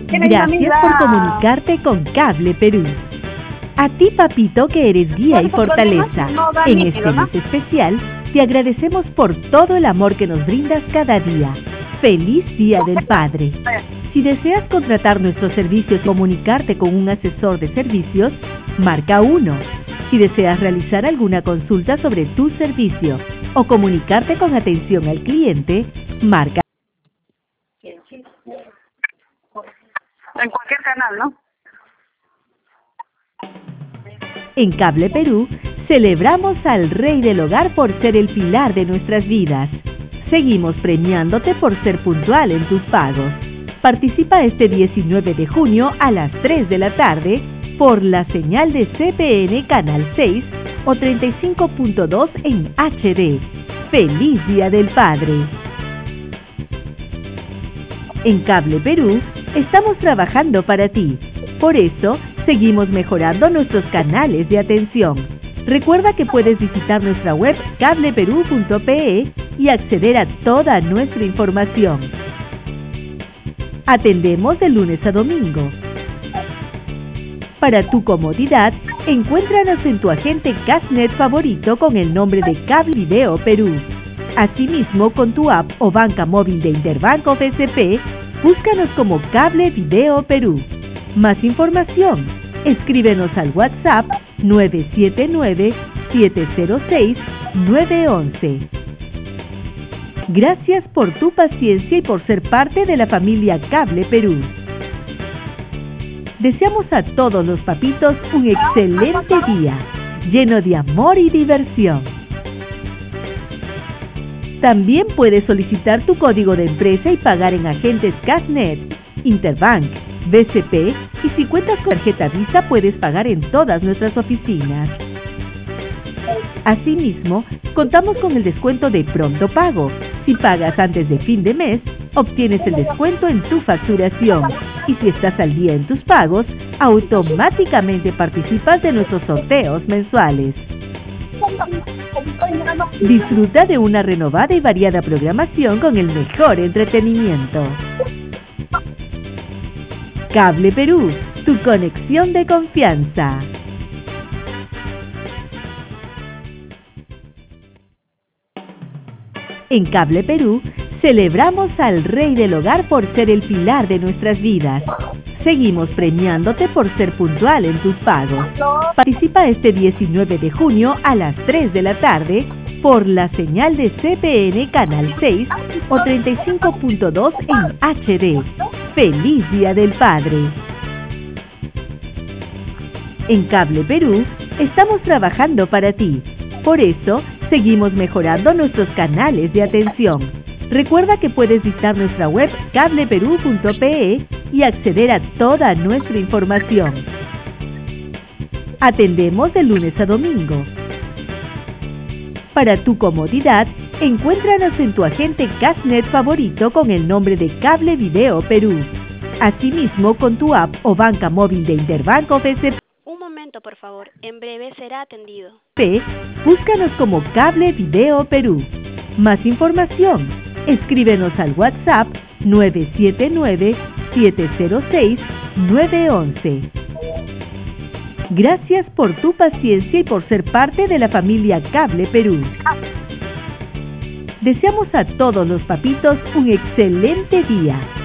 Gracias por comunicarte con Cable Perú. A ti, papito, que eres guía y fortaleza. En este mes especial, te agradecemos por todo el amor que nos brindas cada día. ¡Feliz Día del Padre! Si deseas contratar nuestros servicios y comunicarte con un asesor de servicios, marca 1. Si deseas realizar alguna consulta sobre tu servicio o comunicarte con atención al cliente, marca. En cualquier canal, ¿no? En Cable Perú, celebramos al Rey del Hogar por ser el pilar de nuestras vidas. Seguimos premiándote por ser puntual en tus pagos. Participa este 19 de junio a las 3 de la tarde por la señal de CPN Canal 6 o 35.2 en HD. ¡Feliz Día del Padre! En Cable Perú, estamos trabajando para ti. Por eso, seguimos mejorando nuestros canales de atención. Recuerda que puedes visitar nuestra web cableperú.pe y acceder a toda nuestra información. Atendemos de lunes a domingo. Para tu comodidad, encuéntranos en tu agente Cashnet favorito con el nombre de Cable Video Perú. Asimismo, con tu app o banca móvil de Interbanco BCP, búscanos como Cable Video Perú. Más información, escríbenos al WhatsApp 979-706-911. Gracias por tu paciencia y por ser parte de la familia Cable Perú. Deseamos a todos los papitos un excelente día, lleno de amor y diversión. También puedes solicitar tu código de empresa y pagar en agentes Cashnet, Interbank, BCP y si cuentas con tarjeta Visa puedes pagar en todas nuestras oficinas. Asimismo, contamos con el descuento de Pronto Pago. Si pagas antes de fin de mes, obtienes el descuento en tu facturación. Y si estás al día en tus pagos, automáticamente participas de nuestros sorteos mensuales. Disfruta de una renovada y variada programación con el mejor entretenimiento. Cable Perú, tu conexión de confianza. En Cable Perú, celebramos al Rey del Hogar por ser el pilar de nuestras vidas. Seguimos premiándote por ser puntual en tus pagos. Participa este 19 de junio a las 3 de la tarde por la señal de CPN Canal 6 o 35.2 en HD. ¡Feliz Día del Padre! En Cable Perú, estamos trabajando para ti. Por eso, seguimos mejorando nuestros canales de atención. Recuerda que puedes visitar nuestra web cableperú.pe y acceder a toda nuestra información. Atendemos de lunes a domingo. Para tu comodidad, encuéntranos en tu agente Cashnet favorito con el nombre de Cable Video Perú. Asimismo, con tu app o banca móvil de Interbanco BCP. Un momento, por favor. En breve será atendido. Búscanos como Cable Video Perú. Más información, escríbenos al WhatsApp 979-706-911. Gracias por tu paciencia y por ser parte de la familia Cable Perú. Deseamos a todos los papitos un excelente día,